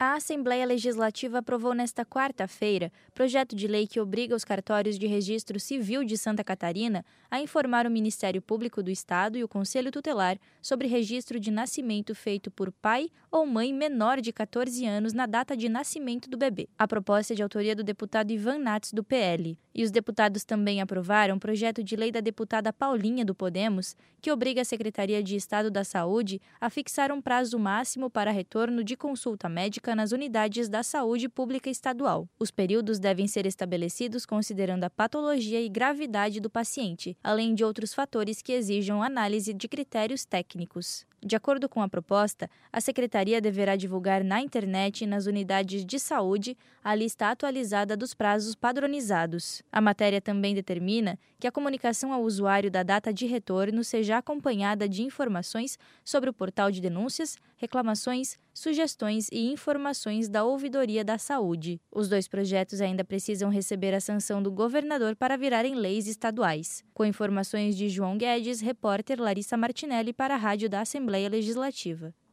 A Assembleia Legislativa aprovou nesta quarta-feira projeto de lei que obriga os cartórios de registro civil de Santa Catarina a informar o Ministério Público do Estado e o Conselho Tutelar sobre registro de nascimento feito por pai ou mãe menor de 14 anos na data de nascimento do bebê. A proposta é de autoria do deputado Ivan Nats, do PL. E os deputados também aprovaram o projeto de lei da deputada Paulinha, do Podemos, que obriga a Secretaria de Estado da Saúde a fixar um prazo máximo para retorno de consulta médica nas unidades da saúde pública estadual. Os períodos devem ser estabelecidos considerando a patologia e gravidade do paciente, além de outros fatores que exijam análise de critérios técnicos. De acordo com a proposta, a Secretaria deverá divulgar na internet e nas unidades de saúde a lista atualizada dos prazos padronizados. A matéria também determina que a comunicação ao usuário da data de retorno seja acompanhada de informações sobre o portal de denúncias, reclamações, sugestões e informações da Ouvidoria da Saúde. Os dois projetos ainda precisam receber a sanção do governador para virarem leis estaduais. Com informações de João Guedes, repórter Larissa Martinelli para a Rádio da Assembleia Legislativa.